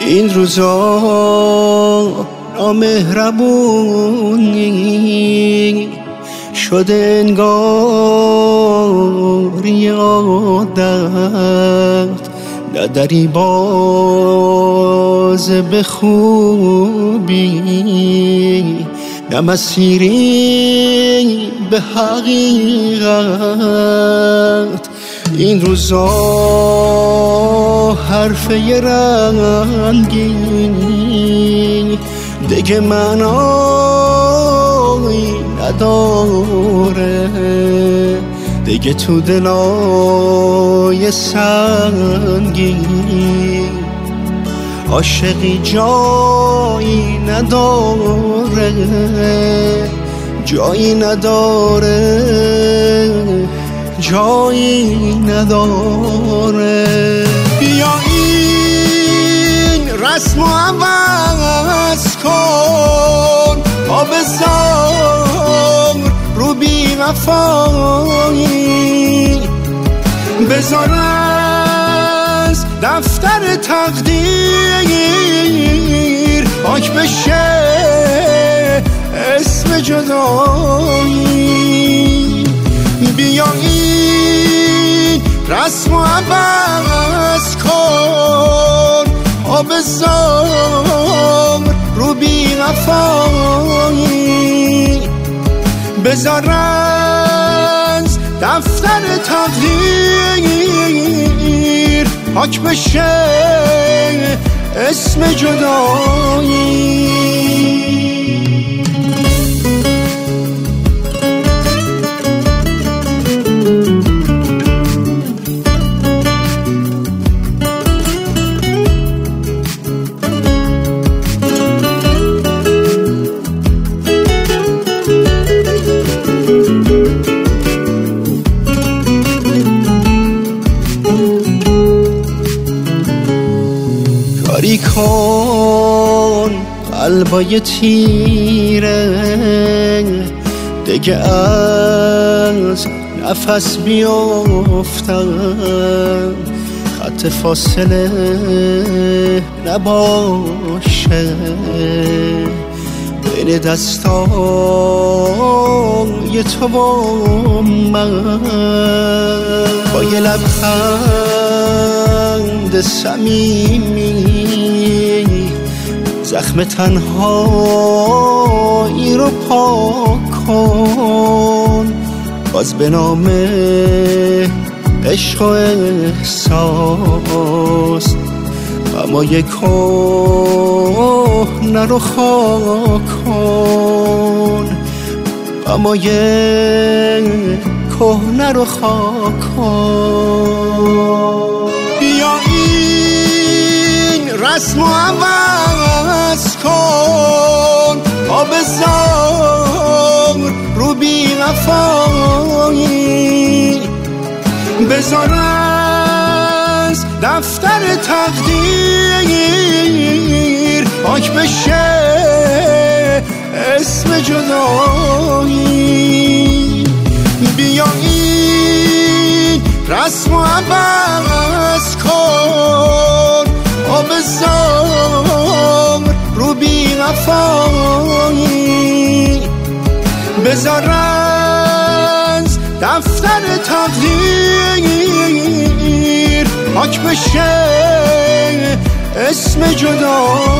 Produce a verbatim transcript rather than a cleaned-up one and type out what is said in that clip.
این روزا نامهربونی شده انگار یادت نداری باز به خوبی نه مسیری به حقیقت. این روزا حرفه رنگین دیگه معنایی نداره، دیگه تو دلای سنگین عاشقی جایی نداره، جایی نداره، جایی نداره. بیا این رسم و عوض کن، آب زار رو بی وفایی بذار از دفتر تقدیر پاک بشه اسم جدایی. بیا این رسم و عوض کن، آب زار رو بی وفایی بذار از دفتر تقدیر پاک بشه اسم جدایی. کاری کن قلبای تیره دیگه از نفس بیافتم، خط فاصله نباشه بین دستای تو و من. با یه لبخند صمیمی زخم تنهایی رو پاک کن، باز به نام عشق و احساس غمای کهنه رو خاک کن، غمای کهنه رو خاک کن. بیا این رسم و عوض کن، آب زار رو بی وفایی بذار از دفتر تقدیر پاک بشه اسم جدایی. بیا این رسم و عوض کن، آب زار رو بی وفایی بذار از دفتر تقدیر پاک بشه اسم جدایی.